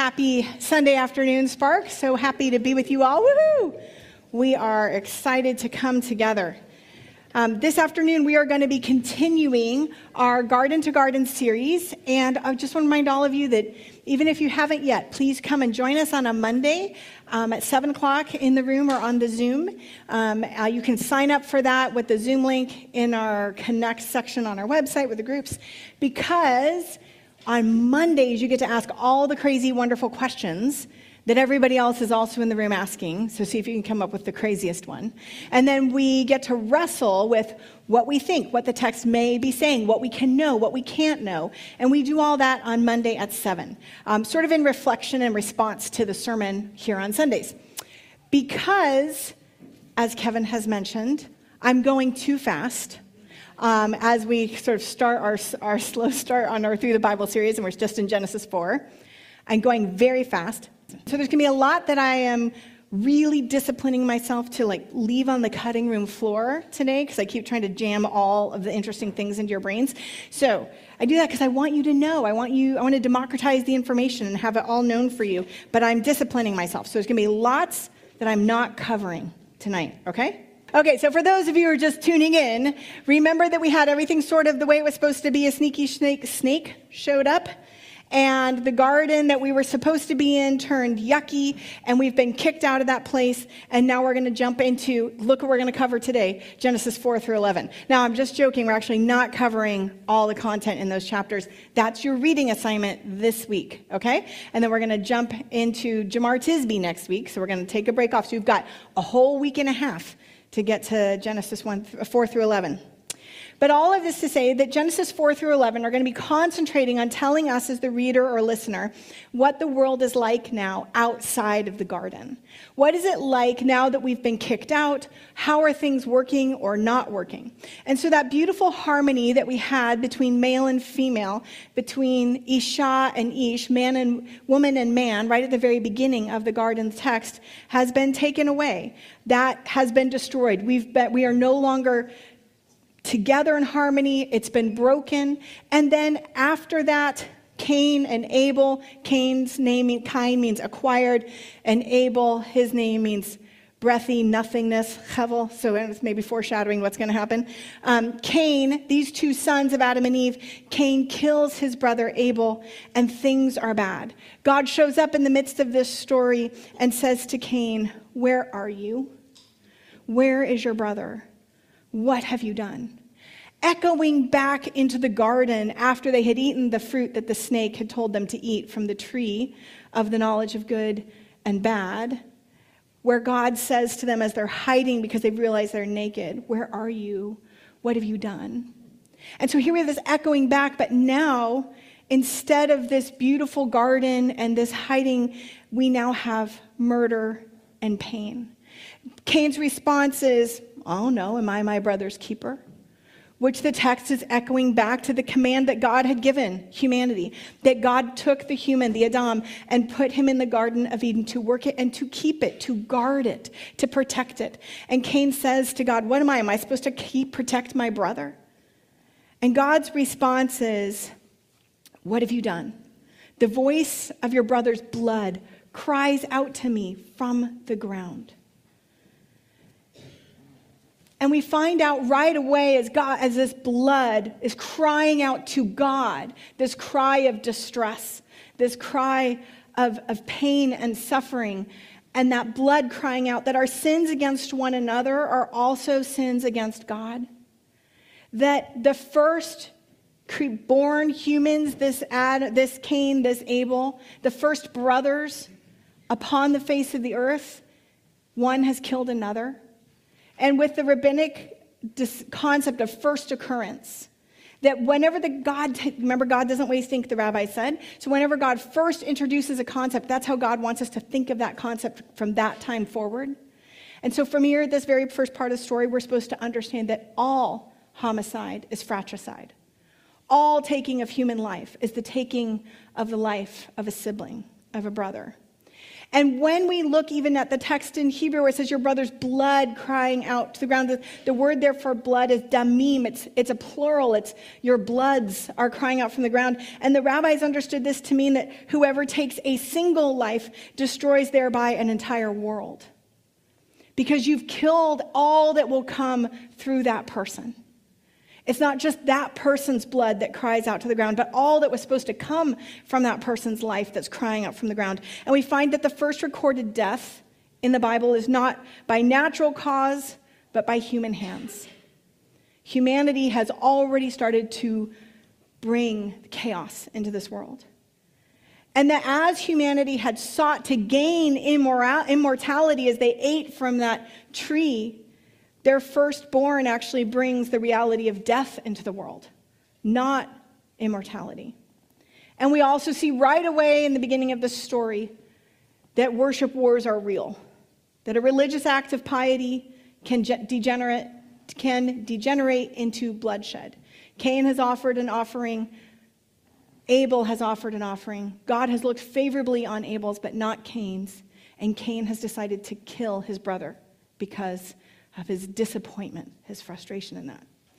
happy Sunday afternoon, Spark. So happy to be with you all. Woohoo! We are excited to come together. This afternoon, we are going to be continuing our Garden to Garden series. And I just want to remind all of you that even if you haven't yet, please come and join us on a Monday at 7 o'clock in the room or on the Zoom. You can sign up for that with the Zoom link in our Connect section on our website with the groups, because on Mondays, you get to ask all the crazy, wonderful questions that everybody else is also in the room asking. So see if you can come up with the craziest one. And then we get to wrestle with what we think, what the text may be saying, what we can know, what we can't know. And we do all that on Monday at 7, sort of in reflection and response to the sermon here on Sundays. Because, as Kevin has mentioned, I'm going too fast. As we sort of start our slow start on our Through the Bible series, and we're just in Genesis 4, I'm going very fast. So there's going to be a lot that I am really disciplining myself to leave on the cutting room floor today, because I keep trying to jam all of the interesting things into your brains. So I do that because I want you to know. I want to democratize the information and have it all known for you. But I'm disciplining myself. So there's going to be lots that I'm not covering tonight, okay? Okay, so for those of you who are just tuning in, remember that we had everything sort of the way it was supposed to be. A sneaky snake showed up, and the garden that we were supposed to be in turned yucky, and we've been kicked out of that place, and now we're going to jump into, look what we're going to cover today, Genesis 4 through 11. Now, I'm just joking. We're actually not covering all the content in those chapters. That's your reading assignment this week, okay? And then we're going to jump into Jemar Tisby next week, so we're going to take a break off. So you've got a whole week and a half to get to Genesis 4 through 11. But all of this to say that Genesis 4 through 11 are going to be concentrating on telling us as the reader or listener what the world is like now outside of the garden. What is it like now that we've been kicked out? How are things working or not working? And so that beautiful harmony that we had between male and female, between Isha and Ish, man and woman and man, right at the very beginning of the garden text, has been taken away. That has been destroyed. We are no longer together in harmony. It's been broken. And then after that, Cain and Abel. Cain's name, Cain, means acquired, and Abel, his name means breathy, nothingness, hevel. So it's maybe foreshadowing what's going to happen. Cain, these two sons of Adam and Eve, Cain kills his brother Abel, and things are bad. God shows up in the midst of this story and says to Cain, "Where are you? Where is your brother? What have you done?" Echoing back into the garden after they had eaten the fruit that the snake had told them to eat from the tree of the knowledge of good and bad, where God says to them as they're hiding because they've realized they're naked, "Where are you? What have you done?" And so here we have this echoing back, but now, instead of this beautiful garden and this hiding, we now have murder and pain. Cain's response is, "Oh no, am I my brother's keeper?" Which the text is echoing back to the command that God had given humanity, that God took the human, the Adam, and put him in the Garden of Eden to work it and to keep it, to guard it, to protect it. And Cain says to God, "What am I? Am I supposed to protect my brother?" And God's response is, "What have you done? The voice of your brother's blood cries out to me from the ground." And we find out right away as this blood is crying out to God, this cry of distress, this cry of pain and suffering, and that blood crying out that our sins against one another are also sins against God. That the first born humans, this Cain, this Abel, the first brothers upon the face of the earth, one has killed another. And with the rabbinic concept of first occurrence, that whenever remember, God doesn't waste ink, the rabbi said. So whenever God first introduces a concept, that's how God wants us to think of that concept from that time forward. And so from here, this very first part of the story, we're supposed to understand that all homicide is fratricide. All taking of human life is the taking of the life of a sibling, of a brother. And when we look even at the text in Hebrew where it says your brother's blood crying out to the ground, the word there for blood is damim. It's a plural. It's your bloods are crying out from the ground. And the rabbis understood this to mean that whoever takes a single life destroys thereby an entire world. Because you've killed all that will come through that person. It's not just that person's blood that cries out to the ground, but all that was supposed to come from that person's life that's crying out from the ground. And we find that the first recorded death in the Bible is not by natural cause, but by human hands. Humanity has already started to bring chaos into this world. And that as humanity had sought to gain immortality as they ate from that tree, their firstborn actually brings the reality of death into the world, not immortality. And we also see right away in the beginning of this story that worship wars are real, that a religious act of piety can degenerate into bloodshed. Cain has offered an offering. Abel has offered an offering. God has looked favorably on Abel's, but not Cain's. And Cain has decided to kill his brother because of his disappointment, his frustration in that.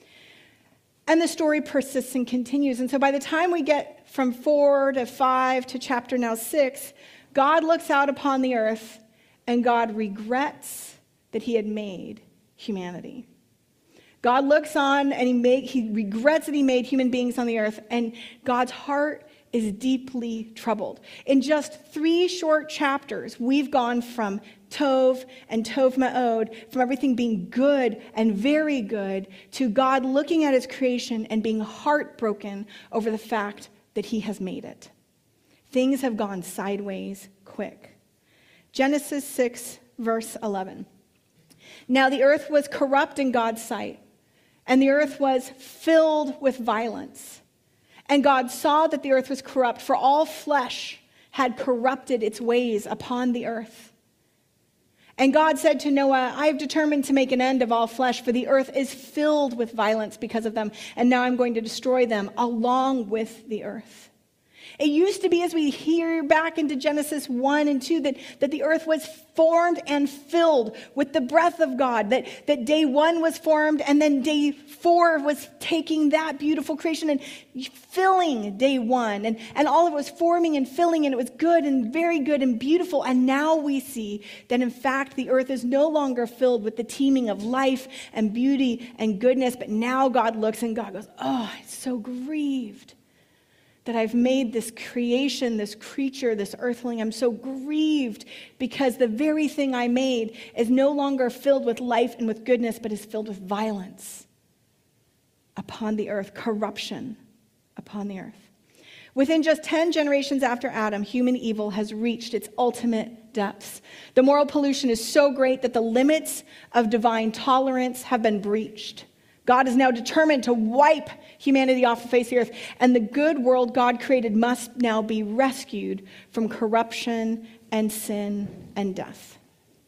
And the story persists and continues. And so by the time we get from 4 to 5 to chapter now 6, God looks out upon the earth and God regrets that he had made humanity. God looks on and he regrets that he made human beings on the earth, and God's heart is deeply troubled. In just 3 short chapters, we've gone from Tov and Tov Ma'od, from everything being good and very good, to God looking at his creation and being heartbroken over the fact that he has made it. Things have gone sideways quick. Genesis 6, verse 11. Now the earth was corrupt in God's sight, and the earth was filled with violence. And God saw that the earth was corrupt, for all flesh had corrupted its ways upon the earth. And God said to Noah, I have determined to make an end of all flesh, for the earth is filled with violence because of them, and now I'm going to destroy them along with the earth. It used to be, as we hear back into Genesis 1 and 2, that the earth was formed and filled with the breath of God, that day 1 was formed, and then day 4 was taking that beautiful creation and filling day 1. And all of it was forming and filling, and it was good and very good and beautiful. And now we see that, in fact, the earth is no longer filled with the teeming of life and beauty and goodness, but now God looks and God goes, oh, I'm so grieved that I've made this creation, this creature, this earthling. I'm so grieved because the very thing I made is no longer filled with life and with goodness, but is filled with violence upon the earth, corruption upon the earth. Within just 10 generations after Adam, human evil has reached its ultimate depths. The moral pollution is so great that the limits of divine tolerance have been breached. God is now determined to wipe humanity off the face of the earth, and the good world God created must now be rescued from corruption and sin and death.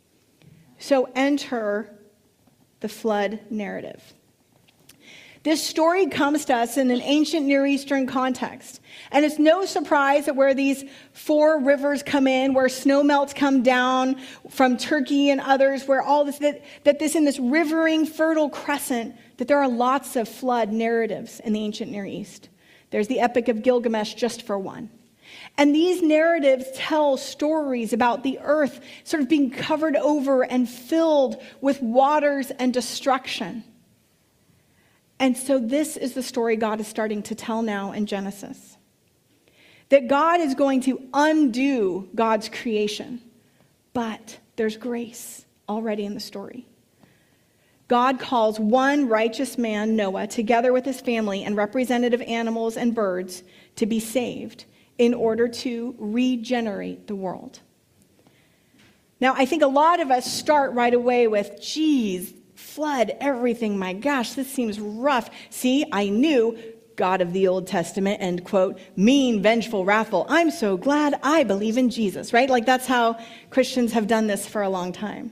So enter the flood narrative. This story comes to us in an ancient Near Eastern context. And it's no surprise that where these 4 rivers come in, where snow melts come down from Turkey and others, where all this, that this in this rivering, fertile crescent, that there are lots of flood narratives in the ancient Near East. There's the Epic of Gilgamesh, just for one. And these narratives tell stories about the earth sort of being covered over and filled with waters and destruction. And so this is the story God is starting to tell now in Genesis. That God is going to undo God's creation, but there's grace already in the story. God calls one righteous man, Noah, together with his family and representative animals and birds to be saved in order to regenerate the world. Now, I think a lot of us start right away with, geez, flood everything, my gosh, this seems rough. See, I knew, God of the Old Testament, end quote, mean, vengeful, wrathful. I'm so glad I believe in Jesus, right? Like that's how Christians have done this for a long time.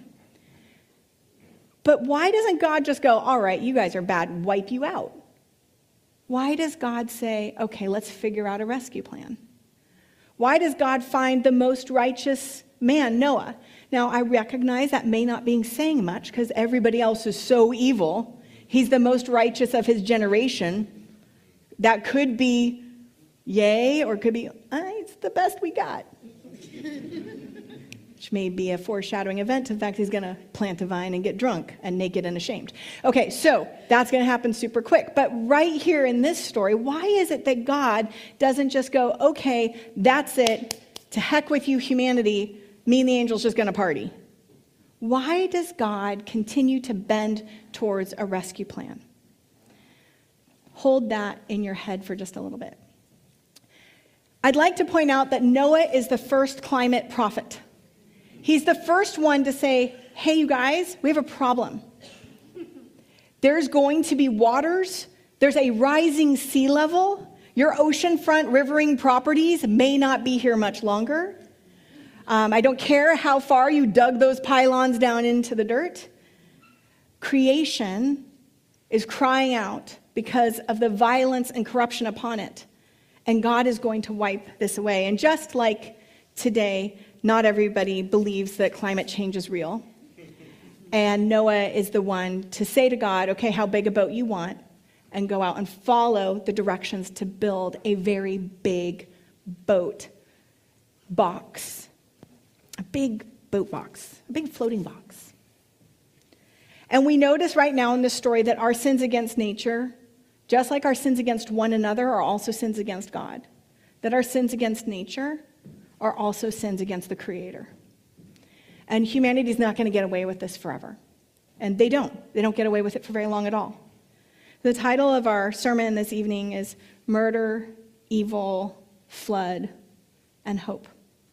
But why doesn't God just go, all right, you guys are bad, wipe you out? Why does God say, okay, let's figure out a rescue plan? Why does God find the most righteous man, Noah. Now, I recognize that may not be saying much because everybody else is so evil. He's the most righteous of his generation. That could be yay, or it could be, it's the best we got. Which may be a foreshadowing event. In fact, he's going to plant a vine and get drunk and naked and ashamed. Okay, so that's going to happen super quick. But right here in this story, why is it that God doesn't just go, okay, that's it, to heck with you, humanity, me and the angels just going to party? Why does God continue to bend towards a rescue plan? Hold that in your head for just a little bit. I'd like to point out that Noah is the first climate prophet. He's the first one to say, hey, you guys, we have a problem. There's going to be waters. There's a rising sea level. Your oceanfront rivering properties may not be here much longer. I don't care how far you dug those pylons down into the dirt. Creation is crying out because of the violence and corruption upon it. And God is going to wipe this away. And just like today, not everybody believes that climate change is real. And Noah is the one to say to God, okay, how big a boat you want, and go out and follow the directions to build a very big boat box. A big boat box, a big floating box. And we notice right now in this story that our sins against nature, just like our sins against one another, are also sins against God. That our sins against nature are also sins against the Creator. And humanity is not going to get away with this forever. And they don't. They don't get away with it for very long at all. The title of our sermon this evening is Murder, Evil, Flood, and Hope.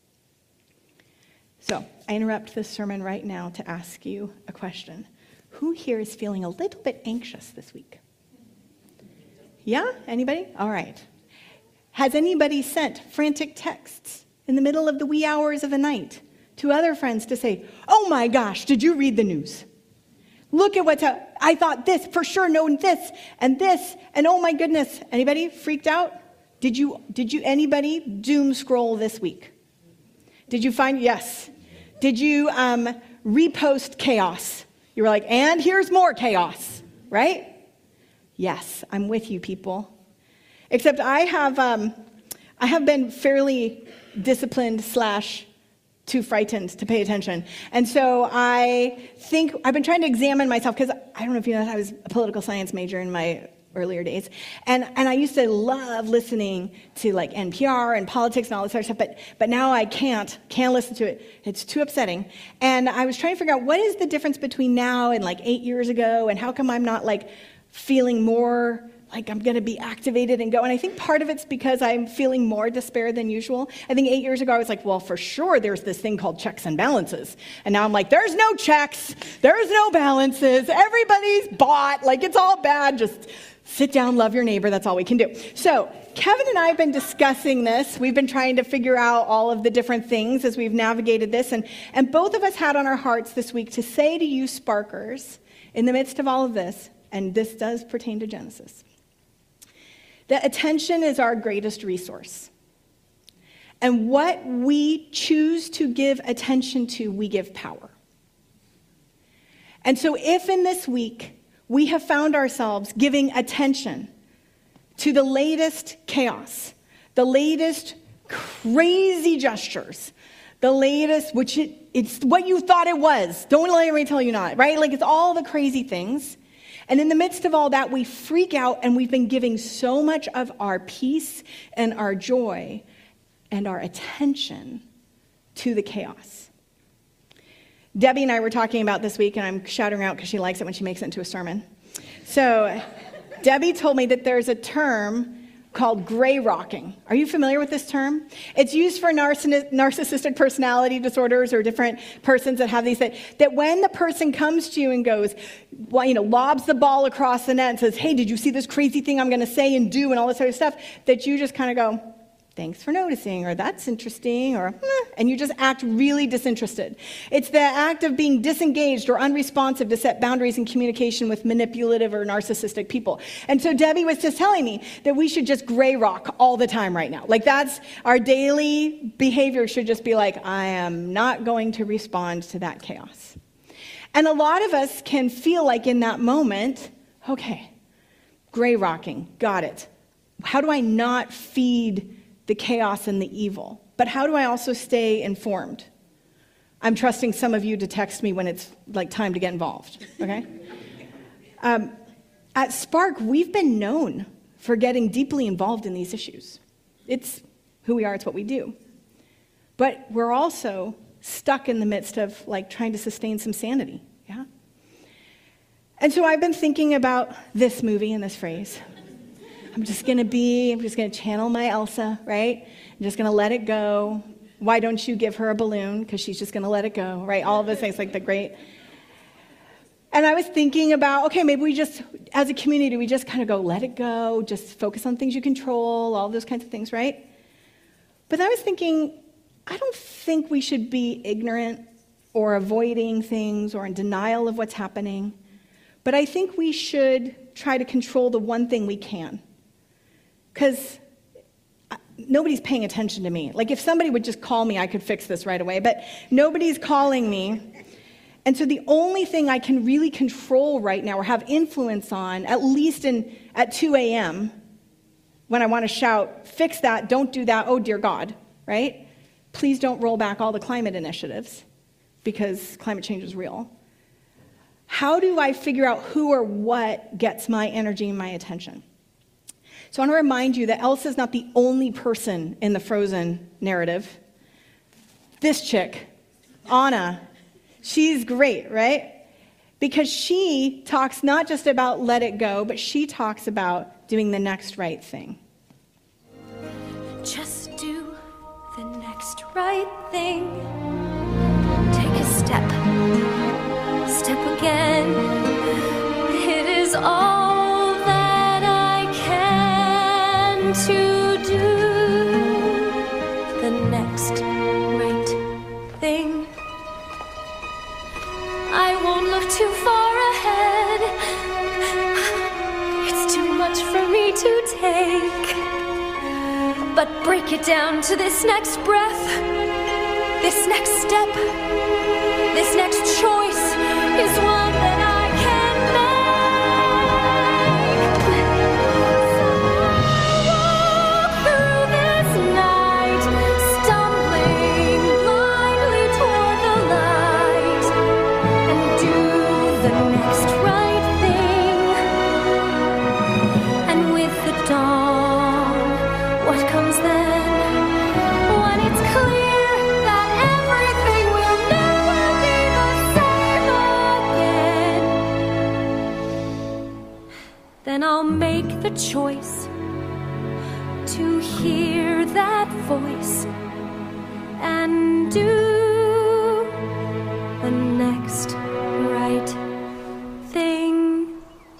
So I interrupt this sermon right now to ask you a question. Who here is feeling a little bit anxious this week? Yeah? Anybody? All right. Has anybody sent frantic texts in the middle of the wee hours of the night to other friends to say, oh my gosh, did you read the news? Look at what's up. I thought this, for sure, known this, and oh my goodness. Anybody freaked out? Did you anybody doom scroll this week? Did you find, yes. Did you repost chaos? You were like, and here's more chaos, right? Yes, I'm with you, people. Except I have been fairly disciplined / too frightened to pay attention. And so I think I've been trying to examine myself, because I don't know if you know, I was a political science major in my earlier days. And I used to love listening to like NPR and politics and all this other stuff, but now I can't listen to it. It's too upsetting. And I was trying to figure out what is the difference between now and like 8 years ago, and how come I'm not like feeling more like I'm going to be activated and go. And I think part of it's because I'm feeling more despair than usual. I think 8 years ago I was like, well, for sure there's this thing called checks and balances. And now I'm like, there's no checks, there's no balances, everybody's bought, like it's all bad, just sit down, love your neighbor, that's all we can do. So Kevin and I have been discussing this. We've been trying to figure out all of the different things as we've navigated this. And both of us had on our hearts this week to say to you Sparkers, in the midst of all of this, and this does pertain to Genesis, that attention is our greatest resource. And what we choose to give attention to, we give power. And so if in this week we have found ourselves giving attention to the latest chaos, the latest crazy gestures, the latest, which it's what you thought it was. Don't let anybody tell you not, right? Like it's all the crazy things. And in the midst of all that, we freak out, and we've been giving so much of our peace and our joy and our attention to the chaos. Debbie and I were talking about this week, and I'm shouting her out because she likes it when she makes it into a sermon. So Debbie told me that there's a term called gray rocking. Are you familiar with this term? It's used for narcissistic personality disorders or different persons that have these, that when the person comes to you and goes, well, lobs the ball across the net and says, hey, did you see this crazy thing I'm going to say and do and all this sort of stuff, that you just kind of go, thanks for noticing, or that's interesting, or and you just act really disinterested. It's the act of being disengaged or unresponsive to set boundaries in communication with manipulative or narcissistic people. And so Debbie was just telling me that we should just gray rock all the time right now. Like that's our daily behavior should just be like, I am not going to respond to that chaos. And a lot of us can feel like in that moment, okay, gray rocking, got it. How do I not feed the chaos and the evil? But how do I also stay informed? I'm trusting some of you to text me when it's like time to get involved, okay? At Spark, we've been known for getting deeply involved in these issues. It's who we are, it's what we do. But we're also stuck in the midst of like trying to sustain some sanity, yeah? And so I've been thinking about this movie and this phrase. I'm just going to channel my Elsa, right? I'm just going to let it go. Why don't you give her a balloon? Because she's just going to let it go, right? All of those things, like the great. And I was thinking about, okay, maybe we just, as a community, we just kind of go, let it go, just focus on things you control, all those kinds of things, right? But I was thinking, I don't think we should be ignorant or avoiding things or in denial of what's happening. But I think we should try to control the one thing we can. Because nobody's paying attention to me. Like if somebody would just call me, I could fix this right away. But nobody's calling me. And so the only thing I can really control right now or have influence on, at least at 2 a.m., when I want to shout, fix that, don't do that, oh dear God, right? Please don't roll back all the climate initiatives because climate change is real. How do I figure out who or what gets my energy and my attention? So I want to remind you that Elsa's not the only person in the Frozen narrative. This chick, Anna, she's great, right? Because she talks not just about let it go, but she talks about doing the next right thing. Just do the next right thing. Take a step. Step again. It is all to do the next right thing. I won't look too far ahead. It's too much for me to take. But break it down to this next breath, this next step, this next choice is one that I can make. Then I'll make the choice to hear that voice and do the next right thing.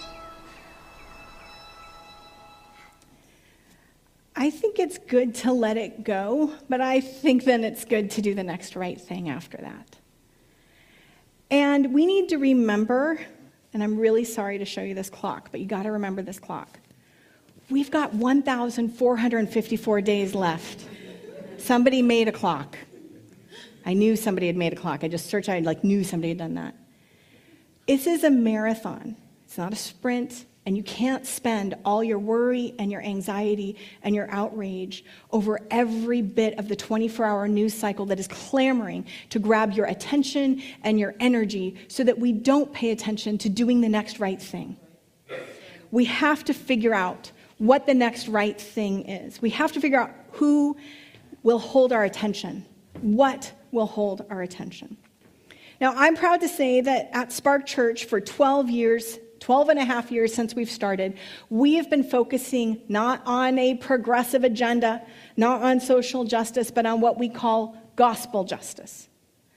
I think it's good to let it go, but I think then it's good to do the next right thing after that. And we need to remember, and I'm really sorry to show you this clock, but you got to remember this clock. We've got 1,454 days left. Somebody made a clock. I knew somebody had made a clock. I just searched, I knew somebody had done that. This is a marathon. It's not a sprint, and you can't spend all your worry and your anxiety and your outrage over every bit of the 24-hour news cycle that is clamoring to grab your attention and your energy so that we don't pay attention to doing the next right thing. We have to figure out what the next right thing is. We have to figure out who will hold our attention, what will hold our attention. Now, I'm proud to say that at Spark Church for 12 and a half years since we've started, we have been focusing not on a progressive agenda, not on social justice, but on what we call gospel justice.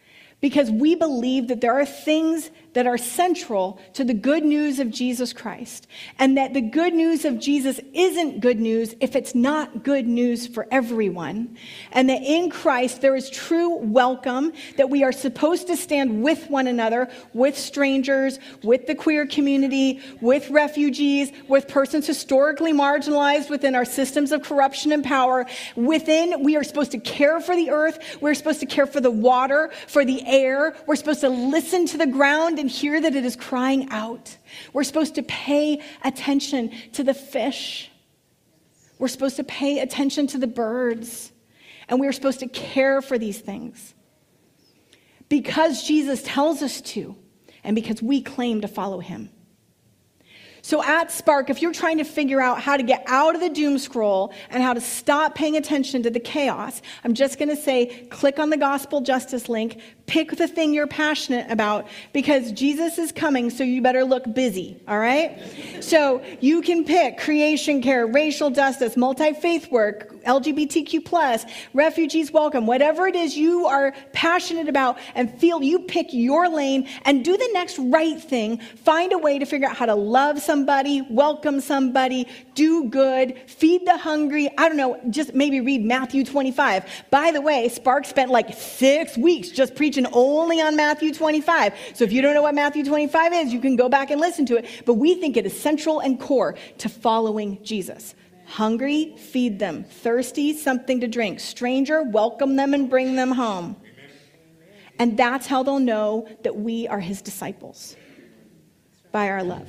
because we believe that there are things that are central to the good news of Jesus Christ, and that the good news of Jesus isn't good news if it's not good news for everyone, and that in Christ there is true welcome, that we are supposed to stand with one another, with strangers, with the queer community, with refugees, with persons historically marginalized within our systems of corruption and power. We are supposed to care for the earth, we're supposed to care for the water, for the air, we're supposed to listen to the ground and hear that it is crying out. We're supposed to pay attention to the fish. We're supposed to pay attention to the birds. And we're supposed to care for these things because Jesus tells us to, and because we claim to follow him. So at Spark, if you're trying to figure out how to get out of the doom scroll and how to stop paying attention to the chaos, I'm just going to say, click on the Gospel Justice link, pick the thing you're passionate about, because Jesus is coming, so you better look busy, all right? So you can pick creation care, racial justice, multi-faith work, LGBTQ+, refugees welcome, whatever it is you are passionate about and feel, you pick your lane and do the next right thing. Find a way to figure out how to love somebody, welcome somebody, do good, feed the hungry. I don't know, just maybe read Matthew 25. By the way, Spark spent like 6 weeks just preaching only on Matthew 25. So if you don't know what Matthew 25 is, you can go back and listen to it. But we think it is central and core to following Jesus. Hungry, feed them. Thirsty, something to drink. Stranger, welcome them and bring them home. And that's how they'll know that we are his disciples, by our love.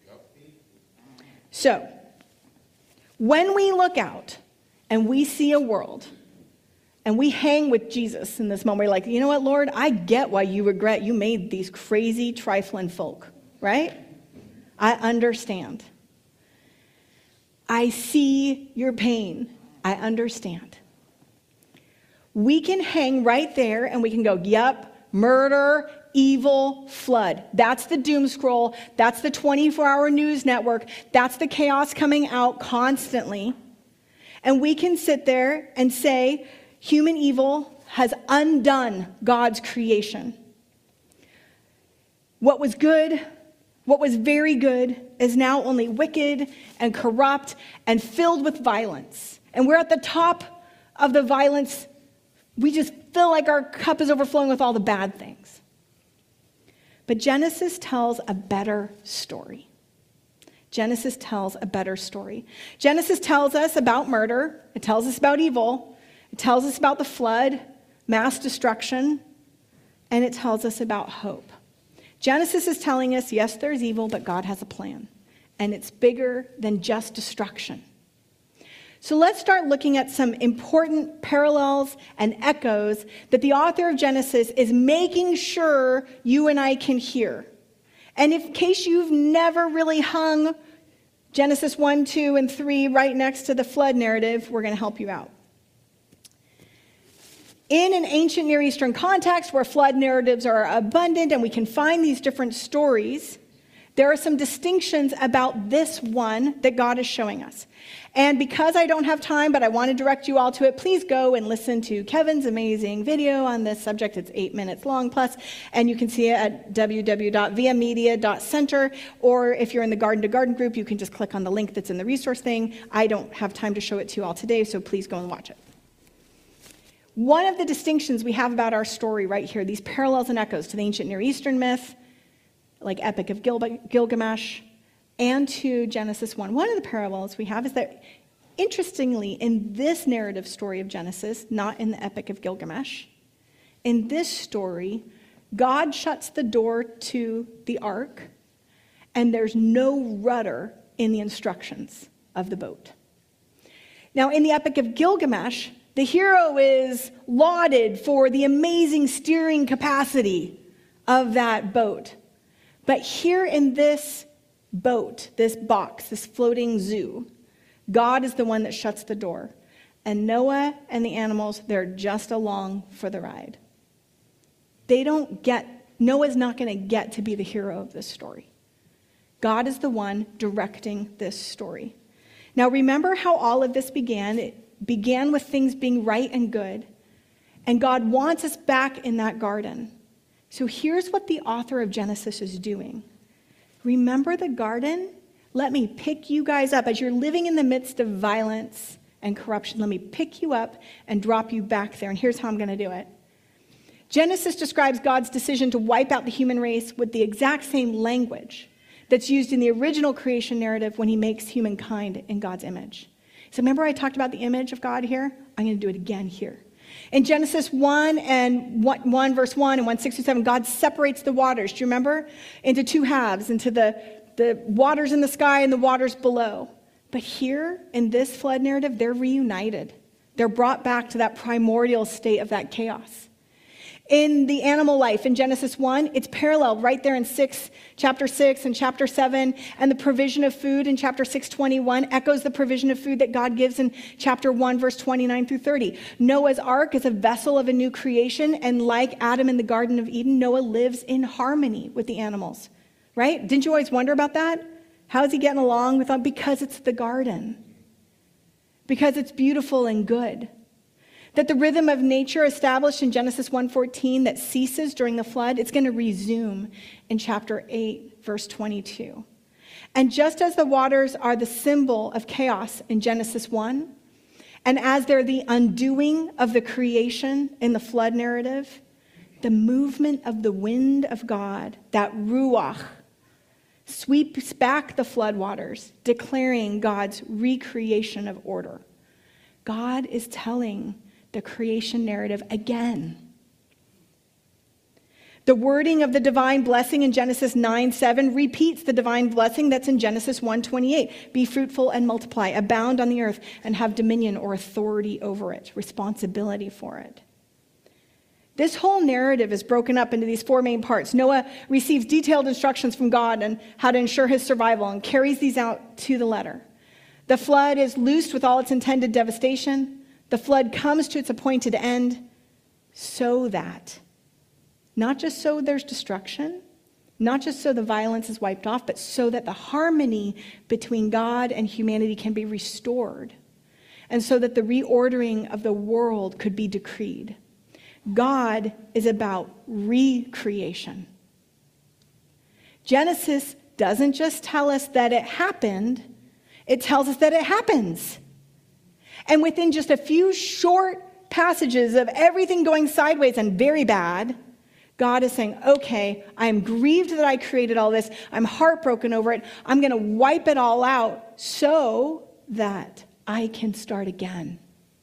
So, when we look out and we see a world and we hang with Jesus in this moment, we're like, you know what, Lord, I get why you regret you made these crazy, trifling folk, right? I understand. I see your pain. I understand. We can hang right there and we can go, yep, murder, evil, flood. That's the doom scroll. That's the 24-hour news network. That's the chaos coming out constantly. And we can sit there and say, human evil has undone God's creation. What was good, what was very good, is now only wicked and corrupt and filled with violence. And we're at the top of the violence. We just feel like our cup is overflowing with all the bad things. But Genesis tells a better story. Genesis tells a better story. Genesis tells us about murder. It tells us about evil. It tells us about the flood, mass destruction, and it tells us about hope. Genesis is telling us, yes, there's evil, but God has a plan, and it's bigger than just destruction. So let's start looking at some important parallels and echoes that the author of Genesis is making sure you and I can hear. And in case you've never really hung Genesis 1, 2, and 3 right next to the flood narrative, we're going to help you out. In an ancient Near Eastern context where flood narratives are abundant and we can find these different stories, there are some distinctions about this one that God is showing us. And because I don't have time, but I want to direct you all to it, please go and listen to Kevin's amazing video on this subject. It's 8 minutes long plus, and you can see it at www.viamedia.center, or if you're in the Garden to Garden group, you can just click on the link that's in the resource thing. I don't have time to show it to you all today, so please go and watch it. One of the distinctions we have about our story right here, these parallels and echoes to the ancient Near Eastern myth, like Epic of Gilgamesh, and to Genesis 1. One of the parallels we have is that, interestingly, in this narrative story of Genesis, not in the Epic of Gilgamesh, in this story, God shuts the door to the ark, and there's no rudder in the instructions of the boat. Now, in the Epic of Gilgamesh, the hero is lauded for the amazing steering capacity of that boat. But here in this boat, this box, this floating zoo, God is the one that shuts the door. And Noah and the animals, they're just along for the ride. Noah's not going to get to be the hero of this story. God is the one directing this story. Now remember how all of this began. It began with things being right and good. And God wants us back in that garden. So here's what the author of Genesis is doing. Remember the garden? Let me pick you guys up. As you're living in the midst of violence and corruption, let me pick you up and drop you back there. And here's how I'm going to do it. Genesis describes God's decision to wipe out the human race with the exact same language that's used in the original creation narrative when he makes humankind in God's image. So remember I talked about the image of God here? I'm going to do it again here. In Genesis 1 verse 1 and 1:6-7, God separates the waters, do you remember? Into two halves, into the waters in the sky and the waters below. But here, in this flood narrative, they're reunited. They're brought back to that primordial state of that chaos. In the animal life, in Genesis 1, it's paralleled right there in chapter 6 and chapter 7, and the provision of food in chapter 6:21 echoes the provision of food that God gives in chapter 1, verse 29-30. Noah's ark is a vessel of a new creation, and like Adam in the Garden of Eden, Noah lives in harmony with the animals, right? Didn't you always wonder about that? How is he getting along with them? Because it's the garden. Because it's beautiful and good. That the rhythm of nature established in Genesis 1:14 that ceases during the flood, it's going to resume in chapter 8, verse 22. And just as the waters are the symbol of chaos in Genesis 1, and as they're the undoing of the creation in the flood narrative, the movement of the wind of God, that ruach, sweeps back the flood waters, declaring God's recreation of order. God is telling the creation narrative again. The wording of the divine blessing in Genesis 9:7 repeats the divine blessing that's in Genesis 1:28. Be fruitful and multiply, abound on the earth, and have dominion or authority over it, responsibility for it. This whole narrative is broken up into these four main parts. Noah receives detailed instructions from God on how to ensure his survival and carries these out to the letter. The flood is loosed with all its intended devastation. The flood comes to its appointed end so that, not just so there's destruction, not just so the violence is wiped off, but so that the harmony between God and humanity can be restored, and so that the reordering of the world could be decreed. God is about recreation. Genesis doesn't just tell us that it happened, it tells us that it happens. And within just a few short passages of everything going sideways and very bad, God is saying, okay, I am grieved that I created all this. I'm heartbroken over it. I'm going to wipe it all out so that I can start again.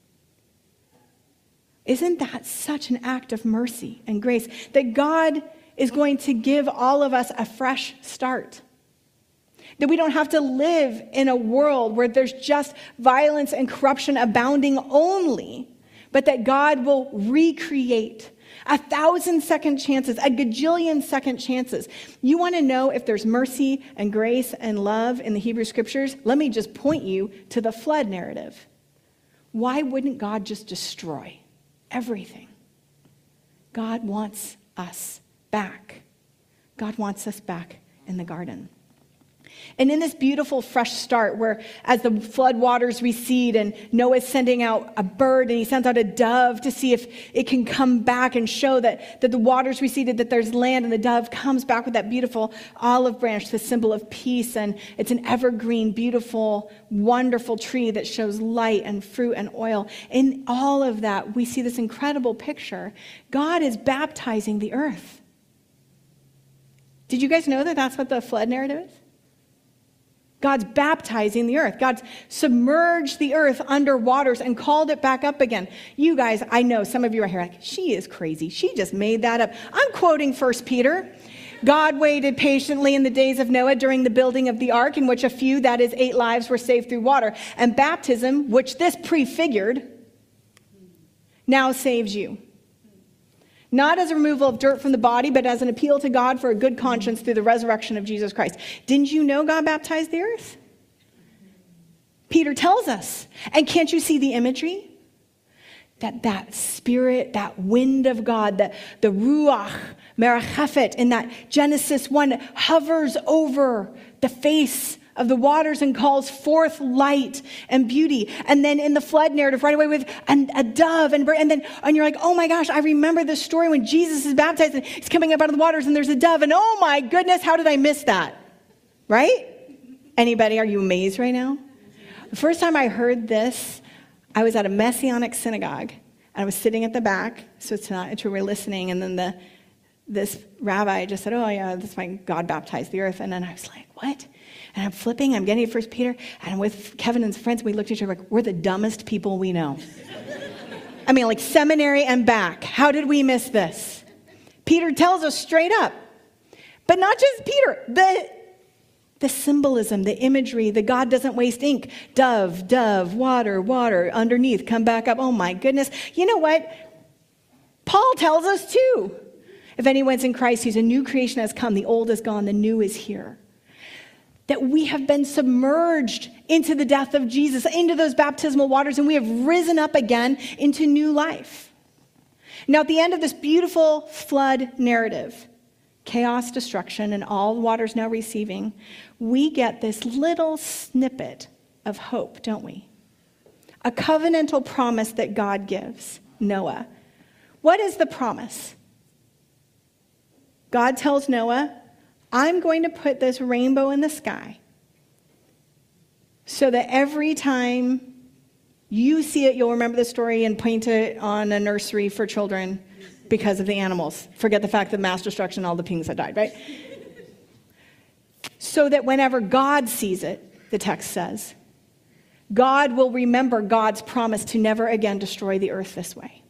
Isn't that such an act of mercy and grace? That God is going to give all of us a fresh start. That we don't have to live in a world where there's just violence and corruption abounding only, but that God will recreate 1,000 second chances, a gajillion second chances. You want to know if there's mercy and grace and love in the Hebrew Scriptures? Let me just point you to the flood narrative. Why wouldn't God just destroy everything? God wants us back. God wants us back in the garden. And in this beautiful fresh start where as the flood waters recede and Noah's sending out a bird and he sends out a dove to see if it can come back and show that the waters receded, that there's land, and the dove comes back with that beautiful olive branch, the symbol of peace, and it's an evergreen, beautiful, wonderful tree that shows light and fruit and oil. In all of that, we see this incredible picture. God is baptizing the earth. Did you guys know that that's what the flood narrative is? God's baptizing the earth. God's submerged the earth under waters and called it back up again. You guys, I know some of you are here like, she is crazy. She just made that up. I'm quoting 1 Peter. God waited patiently in the days of Noah during the building of the ark, in which a few, that is 8 lives, were saved through water. And baptism, which this prefigured, now saves you. Not as a removal of dirt from the body, but as an appeal to God for a good conscience through the resurrection of Jesus Christ. Didn't you know God baptized the earth? Peter tells us. And can't you see the imagery? That spirit, that wind of God, the ruach, merachefet, in that Genesis 1 hovers over the face of the waters and calls forth light and beauty. And then in the flood narrative, right away with a dove and you're like, oh my gosh, I remember this story when Jesus is baptized and he's coming up out of the waters and there's a dove and oh my goodness, how did I miss that? Right? Anybody, are you amazed right now? The first time I heard this, I was at a Messianic synagogue. I was sitting at the back, so it's not true, we're listening, and then this rabbi just said, oh yeah, that's why God baptized the earth. And then I was like, what? And I'm flipping, I'm getting to 1 Peter, and with Kevin and his friends, we looked at each other like, we're the dumbest people we know. I mean, like seminary and back. How did we miss this? Peter tells us straight up. But not just Peter, the symbolism, the imagery, the God doesn't waste ink. Dove, dove, water, water, underneath, come back up. Oh my goodness. You know what? Paul tells us too. If anyone's in Christ, he's a new creation has come. The old is gone, the new is here. That we have been submerged into the death of Jesus, into those baptismal waters, and we have risen up again into new life. Now, at the end of this beautiful flood narrative, chaos, destruction, and all the waters now receiving, we get this little snippet of hope, don't we? A covenantal promise that God gives Noah. What is the promise? God tells Noah, I'm going to put this rainbow in the sky so that every time you see it, you'll remember the story and paint it on a nursery for children because of the animals. Forget the fact that mass destruction, all the things that died, right? So that whenever God sees it, the text says, God will remember God's promise to never again destroy the earth this way.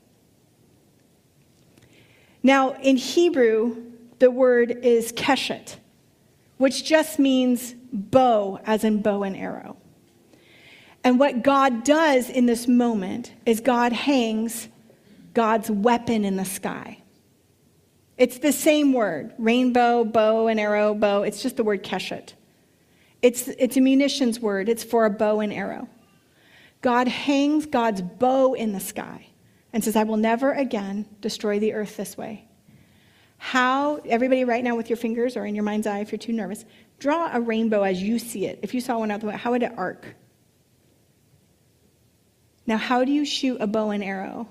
Now, in Hebrew, the word is keshet, which just means bow, as in bow and arrow. And what God does in this moment is God hangs God's weapon in the sky. It's the same word, rainbow, bow and arrow, bow. It's just the word keshet. It's a munitions word. It's for a bow and arrow. God hangs God's bow in the sky and says, I will never again destroy the earth this way. How, everybody right now with your fingers or in your mind's eye, if you're too nervous, draw a rainbow as you see it. If you saw one out the way, how would it arc? Now, how do you shoot a bow and arrow?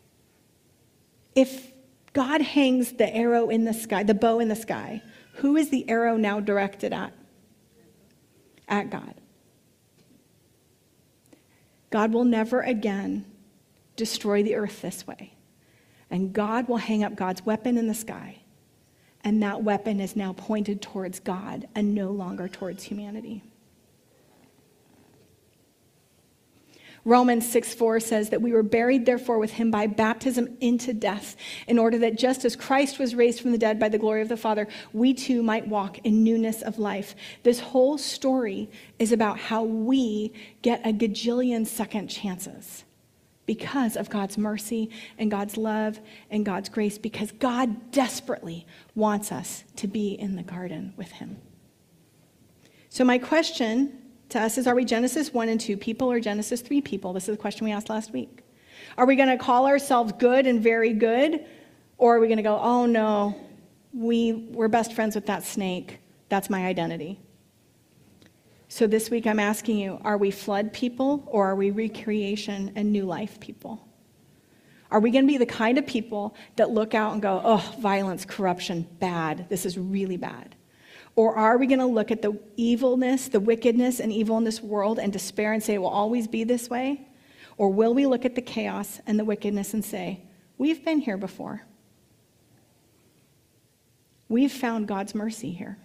If God hangs the arrow in the sky, the bow in the sky, who is the arrow now directed at? At God. God will never again destroy the earth this way. And God will hang up God's weapon in the sky. And that weapon is now pointed towards God and no longer towards humanity. Romans 6:4 says that we were buried, therefore, with him by baptism into death, in order that just as Christ was raised from the dead by the glory of the Father, we too might walk in newness of life. This whole story is about how we get a gajillion second chances because of God's mercy and God's love and God's grace, because God desperately wants us to be in the garden with him. So my question to us is, are we Genesis 1 and 2 people or Genesis 3 people? This is the question we asked last week. Are we going to call ourselves good and very good? Or are we going to go, oh no, we're best friends with that snake. That's my identity. So this week I'm asking you, are we flood people or are we recreation and new life people? Are we going to be the kind of people that look out and go, oh, violence, corruption, bad. This is really bad. Or are we going to look at the evilness, the wickedness and evil in this world and despair and say it will always be this way? Or will we look at the chaos and the wickedness and say, we've been here before. We've found God's mercy here.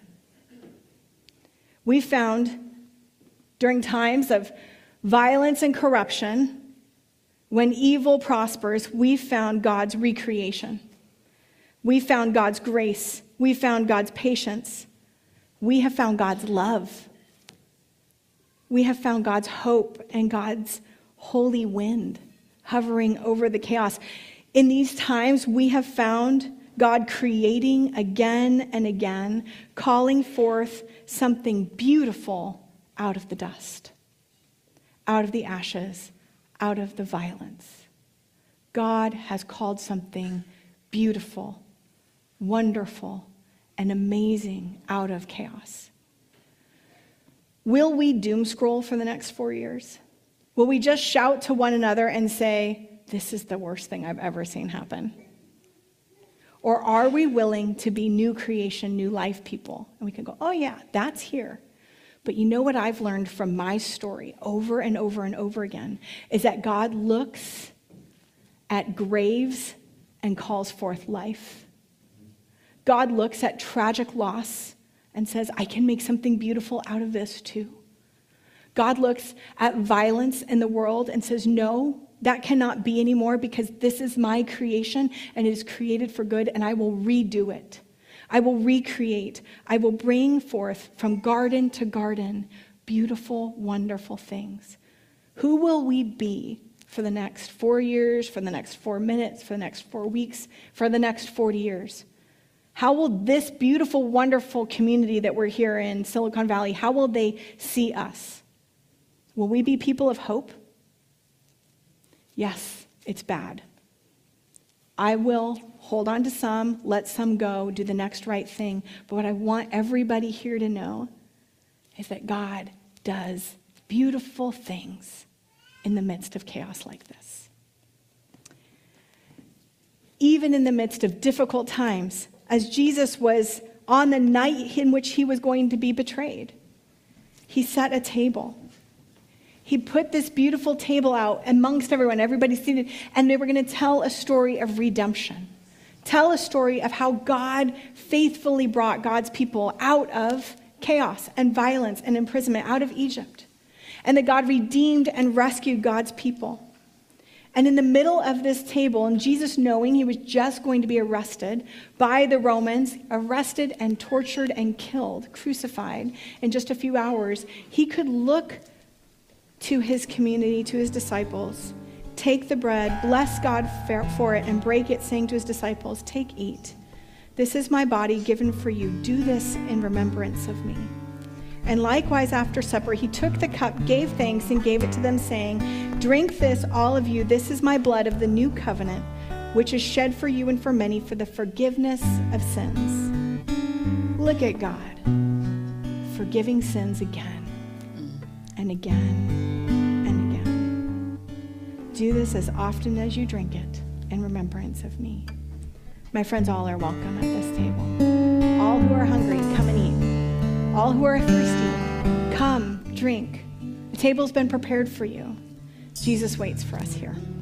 We've found, during times of violence and corruption, when evil prospers, we've found God's recreation. We found God's grace. We found God's patience. We have found God's love. We have found God's hope and God's holy wind hovering over the chaos. In these times, we have found God creating again and again, calling forth something beautiful out of the dust, out of the ashes, out of the violence. God has called something beautiful, wonderful, and amazing out of chaos. Will we doom scroll for the next 4 years? Will we just shout to one another and say, this is the worst thing I've ever seen happen? Or are we willing to be new creation, new life people? And we can go, oh yeah, that's here. But you know what I've learned from my story over and over and over again is that God looks at graves and calls forth life. God looks at tragic loss and says, I can make something beautiful out of this too. God looks at violence in the world and says, no, that cannot be anymore because this is my creation and it is created for good, and I will redo it. I will recreate. I will bring forth from garden to garden beautiful, wonderful things. Who will we be for the next 4 years, for the next 4 minutes, for the next 4 weeks, for the next 40 years? How will this beautiful, wonderful community that we're here in Silicon Valley, how will they see us? Will we be people of hope? Yes, it's bad. I will hold on to some, let some go, do the next right thing. But what I want everybody here to know is that God does beautiful things in the midst of chaos like this. Even in the midst of difficult times, as Jesus was on the night in which he was going to be betrayed, he set a table. He put this beautiful table out amongst everyone, everybody seated, and they were going to tell a story of redemption. Tell a story of how God faithfully brought God's people out of chaos and violence and imprisonment, out of Egypt. And that God redeemed and rescued God's people. And in the middle of this table, and Jesus knowing he was just going to be arrested by the Romans, arrested and tortured and killed, crucified in just a few hours, he could look to his community, to his disciples, take the bread, bless God for it, and break it, saying to his disciples, take, eat. This is my body given for you. Do this in remembrance of me. And likewise, after supper, he took the cup, gave thanks, and gave it to them, saying, drink this, all of you. This is my blood of the new covenant, which is shed for you and for many for the forgiveness of sins. Look at God, forgiving sins again and again and again. Do this as often as you drink it in remembrance of me. My friends, all are welcome at this table. All who are hungry, come and eat. All who are thirsty, come, drink. The table's been prepared for you. Jesus waits for us here.